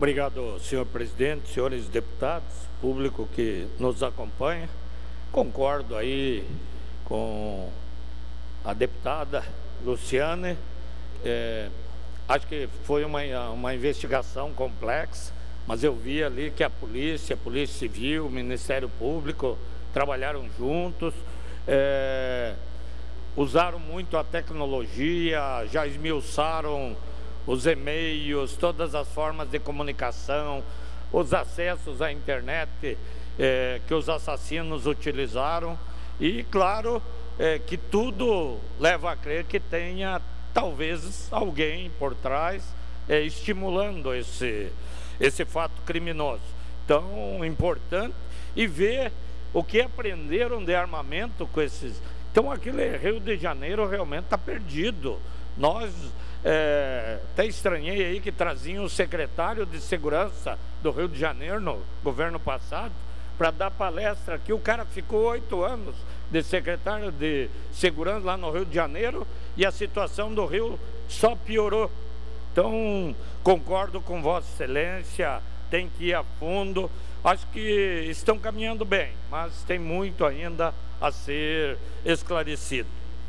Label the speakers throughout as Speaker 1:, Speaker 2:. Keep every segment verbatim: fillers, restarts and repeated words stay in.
Speaker 1: Obrigado, senhor presidente, senhores deputados, público que nos acompanha. Concordo aí com a deputada Luciane. É, acho que foi uma, uma investigação complexa, mas eu vi ali que a polícia, a Polícia Civil, o Ministério Público trabalharam juntos, é, usaram muito a tecnologia, já esmiuçaram os e-mails, todas as formas de comunicação, os acessos à internet é, que os assassinos utilizaram e, claro, é, que tudo leva a crer que tenha talvez alguém por trás é, estimulando esse, esse fato criminoso. Então, importante e ver o que aprenderam de armamento com esses. Então, aquele Rio de Janeiro realmente está perdido. Nós é, até estranhei aí que traziam o secretário de Segurança do Rio de Janeiro no governo passado para dar palestra aqui. O cara ficou oito anos de secretário de Segurança lá no Rio de Janeiro e a situação do Rio só piorou. Então, concordo com Vossa Excelência, tem que ir a fundo. Acho que estão caminhando bem, mas tem muito ainda a ser esclarecido.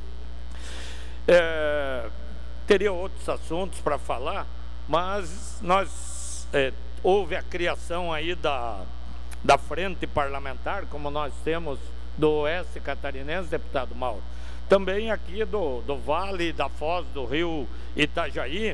Speaker 1: É, teria outros assuntos para falar, mas nós é, houve a criação aí da, da frente parlamentar, como nós temos do Oeste Catarinense, deputado Mauro, também aqui do, do Vale da Foz do Rio Itajaí,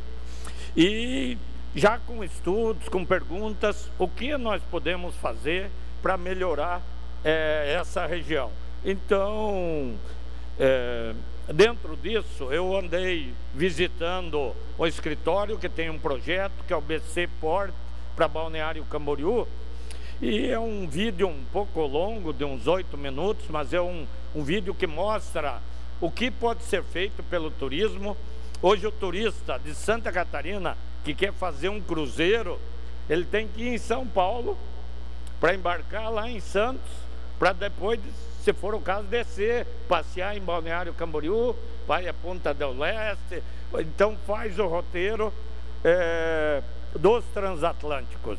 Speaker 1: e já com estudos, com perguntas, o que nós podemos fazer para melhorar é, essa região. Então, é, dentro disso, eu andei visitando o escritório que tem um projeto, que é o B C Port, para Balneário Camboriú, e é um vídeo um pouco longo, de uns oito minutos, mas é um, um vídeo que mostra o que pode ser feito pelo turismo. Hoje o turista de Santa Catarina que quer fazer um cruzeiro, ele tem que ir em São Paulo para embarcar lá em Santos, para depois, se for o caso, descer, passear em Balneário Camboriú, vai a Punta del Leste. Então faz o roteiro é, dos transatlânticos.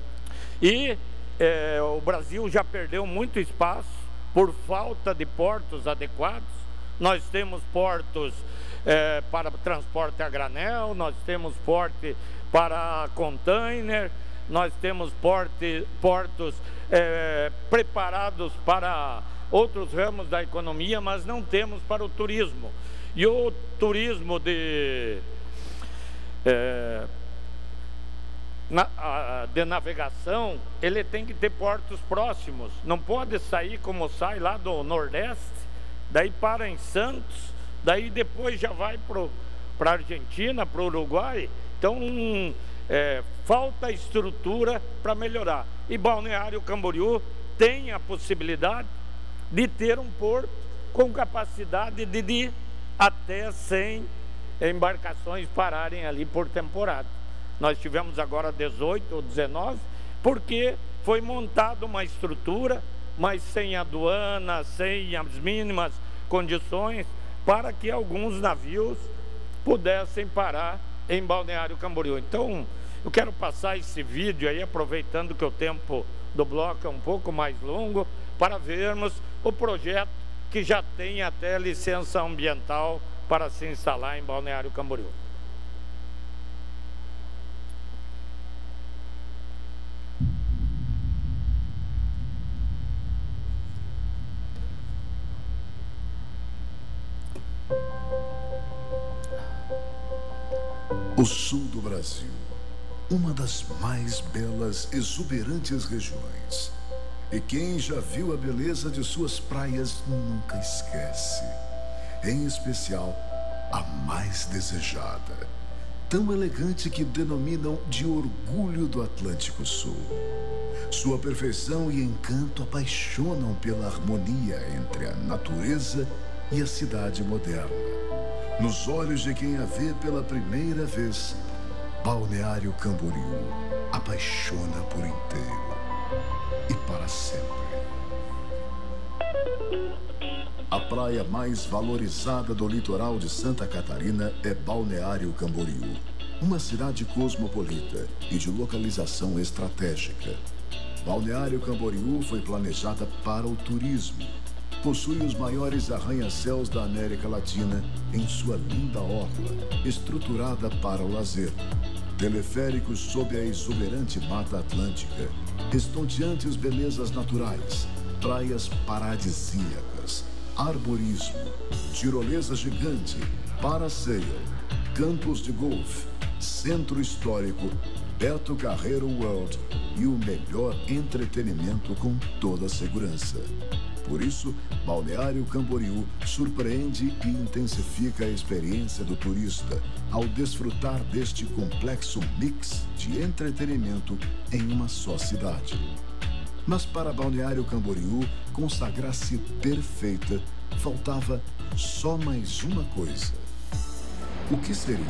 Speaker 1: E é, o Brasil já perdeu muito espaço por falta de portos adequados. Nós temos portos é, para transporte a granel, nós temos porte para container, nós temos porte, portos é, preparados para outros ramos da economia, mas não temos para o turismo. E o turismo de, é, na, a, de navegação, ele tem que ter portos próximos, não pode sair como sai lá do Nordeste, daí para em Santos, daí depois já vai para a Argentina, para o Uruguai. Então, é, falta estrutura para melhorar. E Balneário Camboriú tem a possibilidade de ter um porto com capacidade de, de até cem embarcações pararem ali por temporada. Nós tivemos agora dezoito ou dezenove, porque foi montada uma estrutura, mas sem aduana, sem as mínimas condições, para que alguns navios pudessem parar em Balneário Camboriú. Então, eu quero passar esse vídeo aí, aproveitando que o tempo do bloco é um pouco mais longo, para vermos o projeto que já tem até licença ambiental para se instalar em Balneário Camboriú.
Speaker 2: O sul do Brasil, uma das mais belas, exuberantes regiões. E quem já viu a beleza de suas praias nunca esquece. Em especial, a mais desejada, tão elegante que denominam de orgulho do Atlântico Sul. Sua perfeição e encanto apaixonam pela harmonia entre a natureza e a cidade moderna. Nos olhos de quem a vê pela primeira vez, Balneário Camboriú apaixona por inteiro e para sempre. A praia mais valorizada do litoral de Santa Catarina é Balneário Camboriú. uma cidade cosmopolita e de localização estratégica. Balneário Camboriú foi planejada para o turismo. Possui os maiores arranha-céus da América Latina em sua linda orla, estruturada para o lazer. Teleféricos sob a exuberante Mata Atlântica, estonteantes belezas naturais, praias paradisíacas, arborismo, tirolesa gigante, parasail, campos de golfe, centro histórico, Beto Carreiro World e o melhor entretenimento com toda a segurança. Por isso, Balneário Camboriú surpreende e intensifica a experiência do turista ao desfrutar deste complexo mix de entretenimento em uma só cidade. Mas para Balneário Camboriú consagrar-se perfeita, faltava só mais uma coisa. O que seria?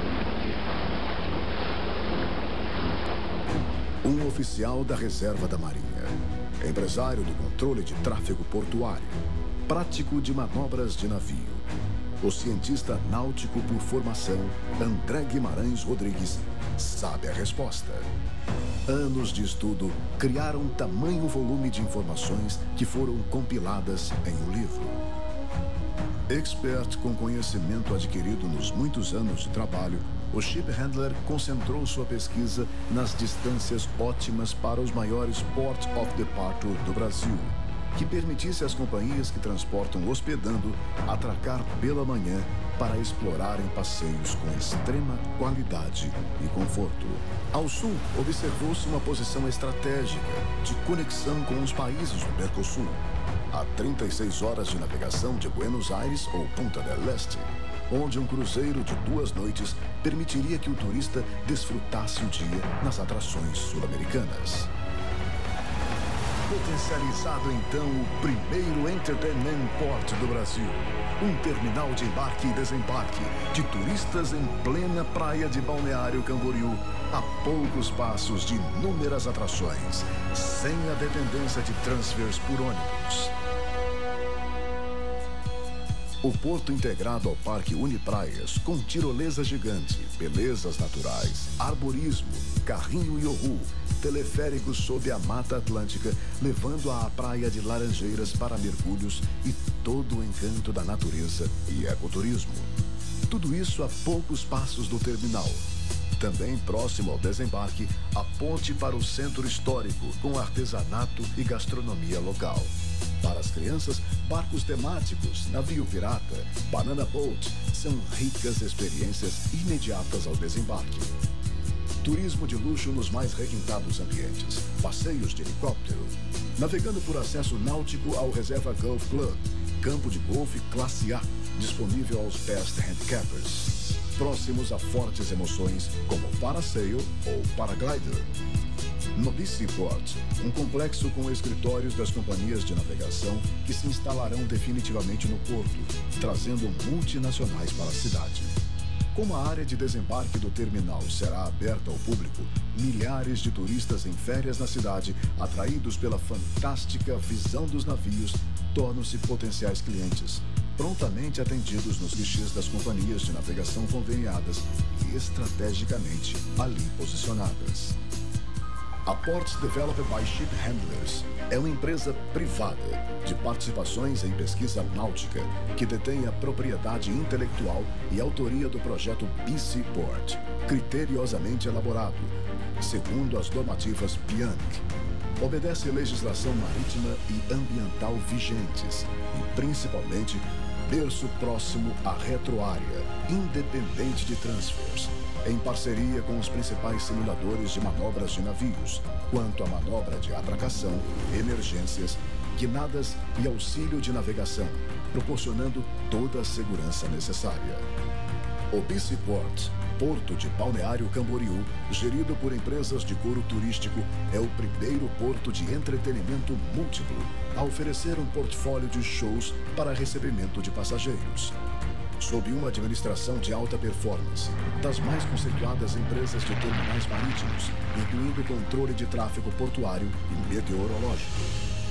Speaker 2: Um oficial da Reserva da Marinha, empresário do controle de tráfego portuário, prático de manobras de navio, o cientista náutico por formação, André Guimarães Rodrigues, sabe a resposta. Anos de estudo criaram tamanho volume de informações que foram compiladas em um livro. Expert com conhecimento adquirido nos muitos anos de trabalho, o Ship Handler concentrou sua pesquisa nas distâncias ótimas para os maiores Port of Departure do Brasil, que permitisse às companhias que transportam hospedando atracar pela manhã para explorarem passeios com extrema qualidade e conforto. Ao sul, observou-se uma posição estratégica de conexão com os países do Mercosul, a trinta e seis horas de navegação de Buenos Aires ou Punta del Este, onde um cruzeiro de duas noites permitiria que o turista desfrutasse o dia nas atrações sul-americanas. Potencializado então o primeiro Entertainment Port do Brasil, um terminal de embarque e desembarque de turistas em plena praia de Balneário Camboriú, a poucos passos de inúmeras atrações, sem a dependência de transfers por ônibus. O porto integrado ao Parque Unipraias, com tirolesa gigante, belezas naturais, arborismo, carrinho iohu, teleféricos sob a Mata Atlântica, levando à praia de Laranjeiras para mergulhos e todo o encanto da natureza e ecoturismo. Tudo isso a poucos passos do terminal. Também próximo ao desembarque, a ponte para o centro histórico, com artesanato e gastronomia local. Para as crianças, barcos temáticos, navio pirata, banana boat, são ricas experiências imediatas ao desembarque. Turismo de luxo nos mais requintados ambientes, passeios de helicóptero, navegando por acesso náutico ao Reserva Golf Club, campo de golfe classe A, disponível aos best handicappers, próximos a fortes emoções como parasail ou paraglider. No B C Port, um complexo com escritórios das companhias de navegação que se instalarão definitivamente no porto, trazendo multinacionais para a cidade. Como a área de desembarque do terminal será aberta ao público, milhares de turistas em férias na cidade, atraídos pela fantástica visão dos navios, tornam-se potenciais clientes, prontamente atendidos nos guichês das companhias de navegação conveniadas e estrategicamente ali posicionadas. A Ports Developed by Ship Handlers é uma empresa privada de participações em pesquisa náutica que detém a propriedade intelectual e autoria do projeto B C Port, criteriosamente elaborado, segundo as normativas Bianc. Obedece à legislação marítima e ambiental vigentes e, principalmente, berço próximo à retroárea, independente de transfers, em parceria com os principais simuladores de manobras de navios, quanto à manobra de atracação, emergências, guinadas e auxílio de navegação, proporcionando toda a segurança necessária. O B C Port, Porto de Balneário Camboriú, gerido por empresas de coro turístico, é o primeiro porto de entretenimento múltiplo a oferecer um portfólio de shows para recebimento de passageiros. Sob uma administração de alta performance, das mais conceituadas empresas de terminais marítimos, incluindo controle de tráfego portuário e meteorológico.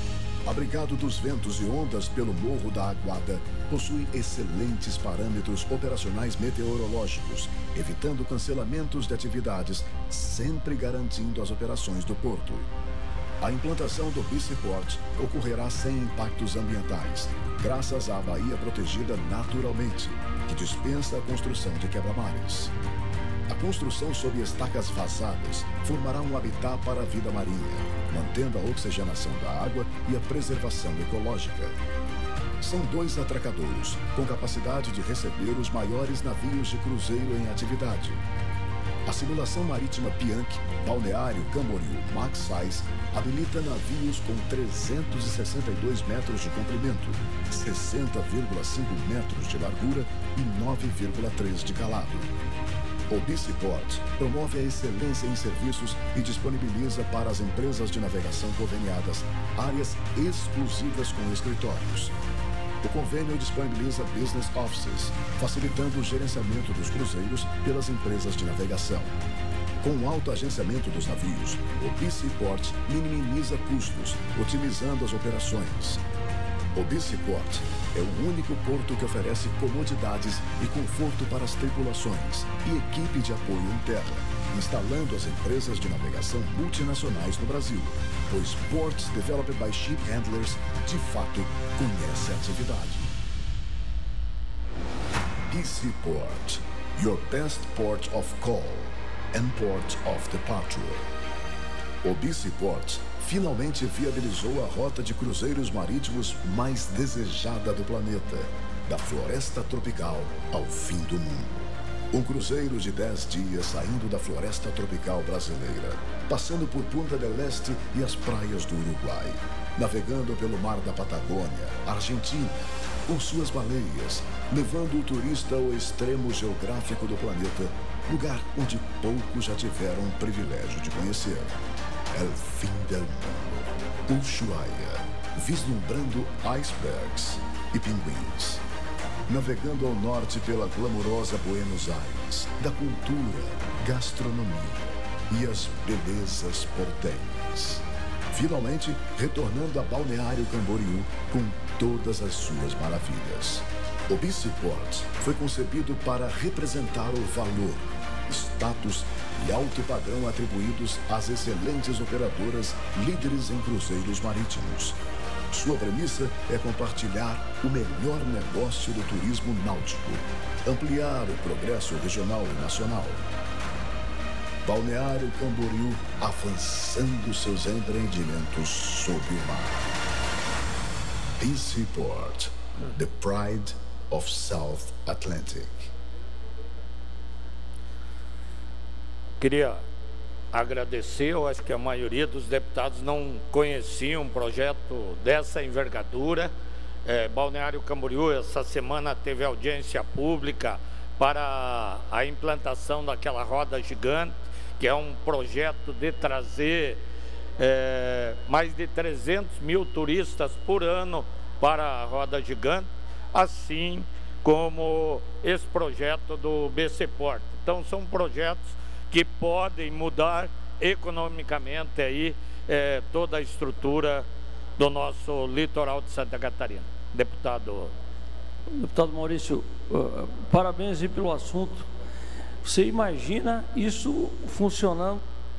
Speaker 2: abrigado dos ventos e ondas pelo Morro da Aguada, possui excelentes parâmetros operacionais meteorológicos, evitando cancelamentos de atividades, sempre garantindo as operações do porto. A implantação do Biciport ocorrerá sem impactos ambientais, graças à baía protegida naturalmente, que dispensa a construção de quebra-mares. A construção sob estacas vazadas formará um habitat para a vida marinha, mantendo a oxigenação da água e a preservação ecológica. São dois atracadouros, com capacidade de receber os maiores navios de cruzeiro em atividade. A simulação marítima Bianchi, Balneário Camboriú Max Size, habilita navios com trezentos e sessenta e dois metros de comprimento, sessenta vírgula cinco metros de largura e nove vírgula três de calado. O Biciport promove a excelência em serviços e disponibiliza para as empresas de navegação conveniadas áreas exclusivas com escritórios. O convênio disponibiliza business offices, facilitando o gerenciamento dos cruzeiros pelas empresas de navegação. Com o autoagenciamento dos navios, o Biciport minimiza custos, otimizando as operações. O Biciport é o único porto que oferece comodidades e conforto para as tripulações e equipe de apoio em terra, instalando as empresas de navegação multinacionais no Brasil, pois Ports Developed by Ship Handlers, de fato, conhece a atividade. Biciport, your best port of call and port of departure. O Biciport finalmente viabilizou a rota de cruzeiros marítimos mais desejada do planeta, da floresta tropical ao fim do mundo. Um cruzeiro de dez dias saindo da floresta tropical brasileira, passando por Punta del Este e as praias do Uruguai, navegando pelo mar da Patagônia, Argentina, com suas baleias, levando o turista ao extremo geográfico do planeta, lugar onde poucos já tiveram o privilégio de conhecer. El fim del mundo. Ushuaia, vislumbrando icebergs e pinguins. Navegando ao norte pela glamourosa Buenos Aires, da cultura, gastronomia e as belezas portenhas. Finalmente, retornando a Balneário Camboriú com todas as suas maravilhas. O Biciport foi concebido para representar o valor, status e alto padrão atribuídos às excelentes operadoras líderes em cruzeiros marítimos. Sua premissa é compartilhar o melhor negócio do turismo náutico, ampliar o progresso regional e nacional. Balneário Camboriú avançando seus empreendimentos sob o mar. Biciport, the pride of South Atlantic.
Speaker 1: Queria agradecer, eu acho que a maioria dos deputados não conheciam um projeto dessa envergadura. É, Balneário Camboriú, essa semana, teve audiência pública para a implantação daquela roda gigante, que é um projeto de trazer é, mais de trezentos mil turistas por ano para a roda gigante, assim como esse projeto do Biciport. Então, são projetos que podem mudar economicamente aí é, toda a estrutura do nosso litoral de Santa Catarina. Deputado.
Speaker 3: Deputado Maurício, uh, parabéns aí pelo assunto. Você imagina isso funcionando?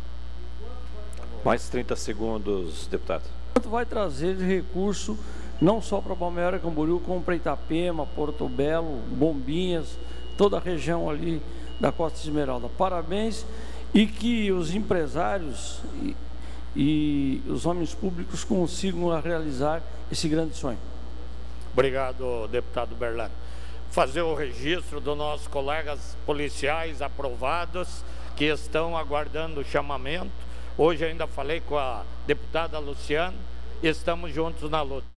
Speaker 4: Mais trinta segundos, deputado.
Speaker 3: Quanto vai trazer de recurso, não só para Balneário Camboriú, como para Itapema, Porto Belo, Bombinhas, toda a região ali da Costa Esmeralda. Parabéns, e que os empresários e, e os homens públicos consigam realizar esse grande sonho.
Speaker 1: Obrigado, deputado Berlano. Fazer o registro dos nossos colegas policiais aprovados que estão aguardando o chamamento. Hoje ainda falei com a deputada Luciana, estamos juntos na luta.